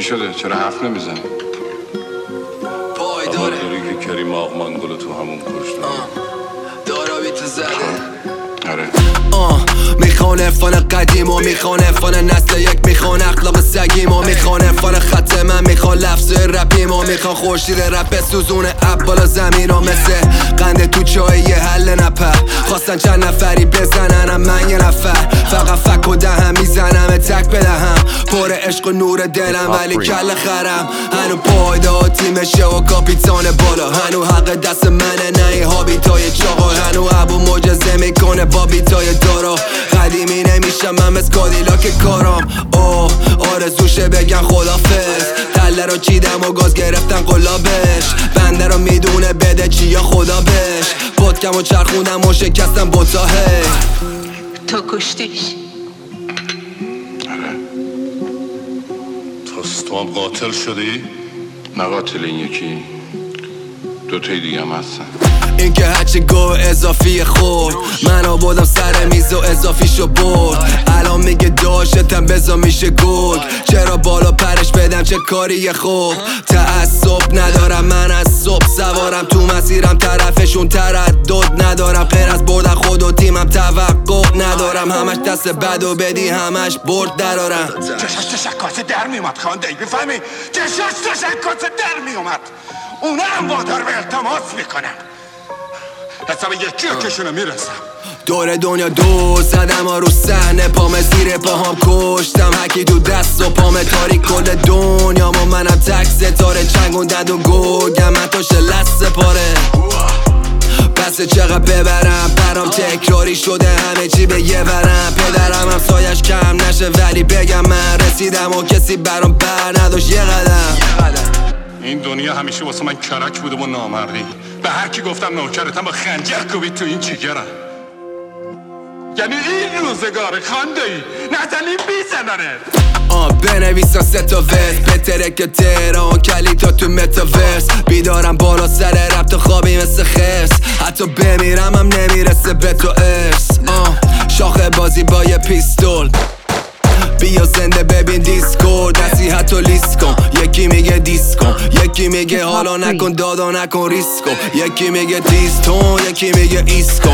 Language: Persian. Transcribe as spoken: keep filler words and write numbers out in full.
شده؟ چرا حرف نمیزنی؟ پای داره داری که کریم آقمنگل تو همون کشته دارابی تو زده آره آه میخوان عرفان قدیم و میخوان عرفان نسل یک، میخوان اخلاق سگیم و میخوان عرفان خط من، میخوان لفظ رپیم و میخوان خورشید رپ سوزونه اب بالا زمین و مثل قنده تو چای یه حل نپر خواستن چند نفری بزننم من یه نفر فقط فک و دهم میزنم تک بدهم پر عشق و نور دلم ولی کل خرم هنو پایدار تیمشه و کاپیتان بالا هنو حق دست منه نه این هابیتای چاقا هنو ابو معجزه میکنه با بیتای دارا قدیمی نمیشم من مثل کادیلاک کارام اوه آرزوشه بگن خدافظ تله رو چیدم و گاز گرفتن قلابش بنده رو میدونه بده چی یا خدا بش پدکم و چرخوندم و شکستم بوتا هی تو کشتیش آره پس تو هم قاتل شدی؟ نه قاتل این یکی دوتای دیگه هم هستن این که هرچی گو اضافی خورد من آبادم سر میز و اضافیشو برد الان میگه داشتم بزا میشه گرگ چرا بالا پرش بدم چه کاریه خوب تعصب ندارم من از صبح سوارم تو مسیرم طرفشون تردد ندارم غیر از بردن خود و تیمم توقع ندارم همش دست بد و بدی همش برد درارم چشاش تشکات در میومد خانده بفهمی چشاش تشکات در میومد اونا هم وادار به التماس میکنم حساب یکی کشونو میرسم دور دنیا دو زدم ها رو صحنه پام زیر پاهام کشتم هکی تو دست و پام تاریک کل دنیا ما منم تک ستاره چنگوندد و گرگم من تاش لسه پاره بسه چقدر ببرم برام تکراری شده همه چی به یه ورم پدرم هم سایش کم نشه ولی بگم من رسیدم و کسی برام بر نداشت یه قدم این دنیا همیشه واسه من کرک بوده و نامردی به هر کی گفتم نوکرتم با خنجر کوبید تو این جگرم یعنی این روزگار خانده ای نزنی بیزنانه آه بنویسن سه تا ورس بهتره که تهران کلی تا تو متاورس بیدارم بالا سر رب تا خوابی مثل خرس حتی بمیرم هم نمیرسه به تو ارس آه شاخه بازی با یه پیستول بیا زنده ببین دیسکورد نصیحت و لیست کن یکی میگه دیس کن یکی میگه حالا نکن دادا نکن ریسک کن یکی میگه دیستون یکی میگه ایست کن